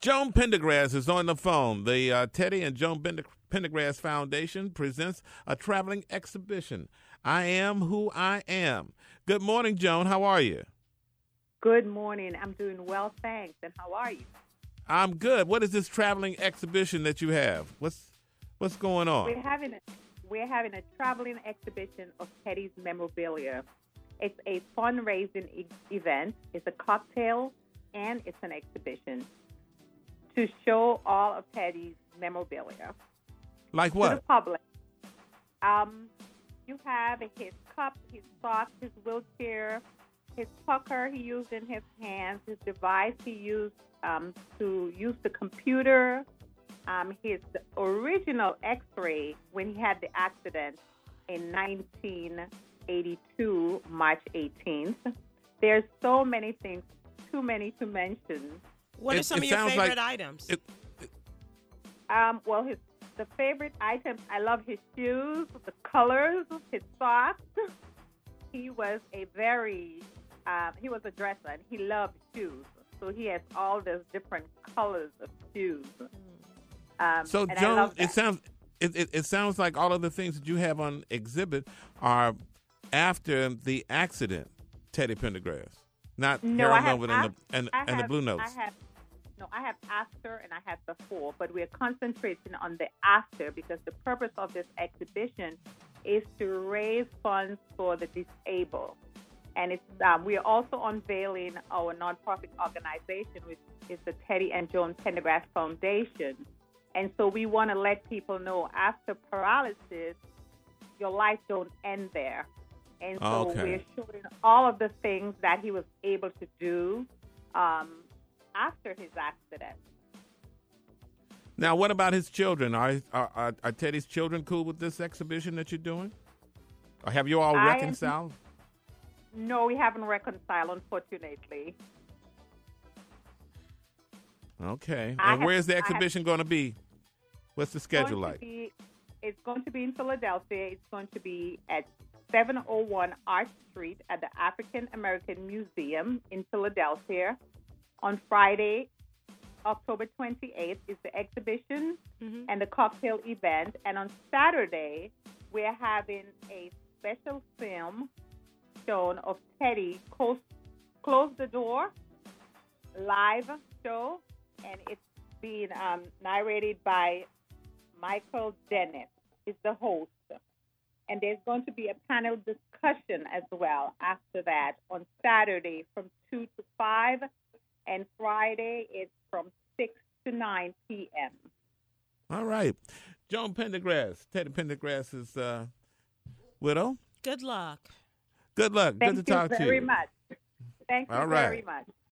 Joan Pendergrass is on the phone. The Teddy and Joan Pendergrass Foundation presents a traveling exhibition. I Am Who I Am. Good morning, Joan. How are you? Good morning. I'm doing well, thanks. And how are you? I'm good. What is this traveling exhibition that you have? What's going on? We're having a traveling exhibition of Teddy's memorabilia. It's a fundraising event. It's a cocktail and it's an exhibition to show all of Teddy's memorabilia. Like what? To the public. You have his cup, his socks, his wheelchair, his pucker he used in his hands, his device he used to use the computer, his original X-ray when he had the accident in 1982, March 18th. There's so many things, too many to mention. What are some of your favorite items? The favorite items, I love his shoes, the colors, his socks. He was a dresser, and he loved shoes. So he has all those different colors of shoes. So, Joan, it sounds like all of the things that you have on exhibit are after the accident, Teddy Pendergrass, not Harold Melvin and the Blue Notes. I have after and I have before, but we're concentrating on the after because the purpose of this exhibition is to raise funds for the disabled. And we are also unveiling our nonprofit organization, which is the Teddy and Joan Pendergrass Foundation. And so we want to let people know after paralysis, your life don't end there. And so we're showing all of the things that he was able to do after his accident. Now, what about his children? Are Teddy's children cool with this exhibition that you're doing? Or have you all reconciled? No, we haven't reconciled, unfortunately. Okay. And where's the exhibition going to be? What's the schedule like? It's going to be in Philadelphia. It's going to be at 701 Arch Street at the African American Museum in Philadelphia. On Friday, October 28th, is the exhibition and the cocktail event. And on Saturday, we're having a special film shown of Teddy, Close the Door, live show. And it's being narrated by Michael Dennett, is the host. And there's going to be a panel discussion as well after that on Saturday from 2 to 5. And Friday, it's from 6 to 9 p.m. All right. Joan Pendergrass, Teddy Pendergrass's widow. Good luck. Good luck. Good to talk to you. Thank you very much. Thank you very much.